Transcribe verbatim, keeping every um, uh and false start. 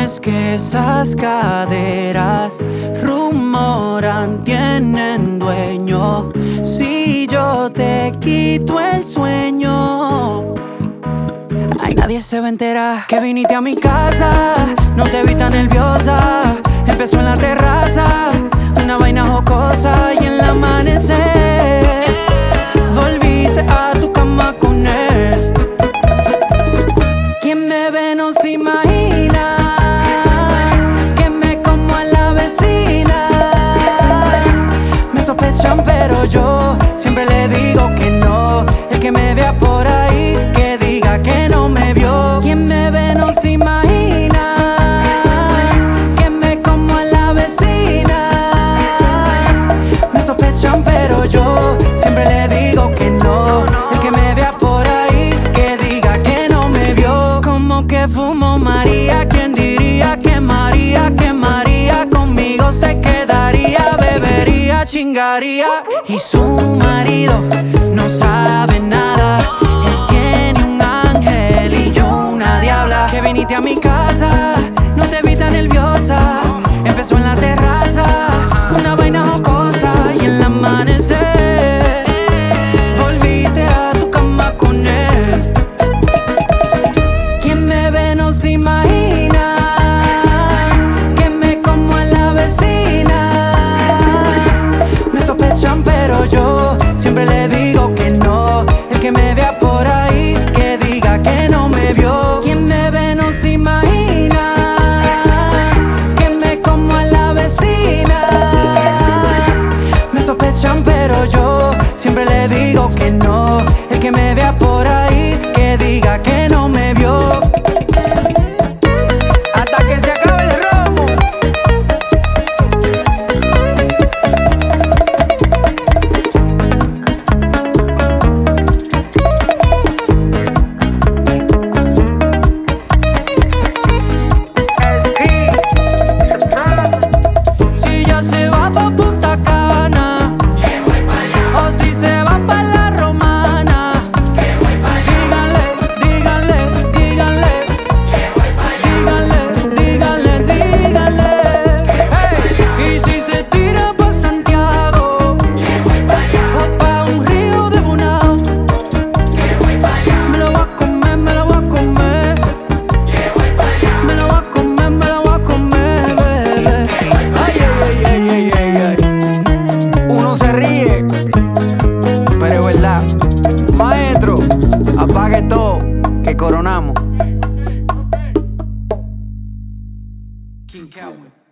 es que esas caderas rumoran, tienen dueño. Si yo te quito el sueño, ay, nadie se va a enterar que viniste a mi casa. No te vi tan nerviosa, empezó en la terraza, una vaina jocosa, y en el amanecer volviste a tu cama con él. Quien me ve no se imagina que me como a la vecina. Me sospechan pero yo siempre le digo que no. El que me vea por ahí que diga que no me vio. Quien me ve no se imagina que me como a la vecina. Me sospechan pero yo siempre le digo que no. El que me vea por ahí que diga que no me vio. Como que fumo María, ¿quién diría que María, que María conmigo se quedaría? Bebería, chingaría, y su marido no sabe nada. Él tiene un ángel y yo una diabla. Que viniste a mi casa, no te vi tan nerviosa, empezó en la terraza, una vaina jocosa, y en el amanecer volviste a tu cama con él. Quien me ve no se imagina que me como a la vecina. Me sospechan pero yo siempre le digo que no. El que me vea por ahí que diga que no me vio. Quien me ve no se imagina que me como a la vecina. Me sospechan pero yo siempre le digo que no. El que me vea por ahí que diga que no me vio. Hasta que se acabe el romo. Si ya se va pa' Punta Cana, o si se va pa' La Romana, díganle, díganle, díganle, díganle, díganle, díganle. Hey, y si se tira pa' Santiago, o pa' un río de Bonao, me lo voy a comer, me lo voy a comer, me lo voy a comer, me lo voy a comer, bebé. Ay, ay, ay, ay, ay, ay. Uno se ríe, pero es verdad. Maestro, apague todo, que coronamos. King Calvin.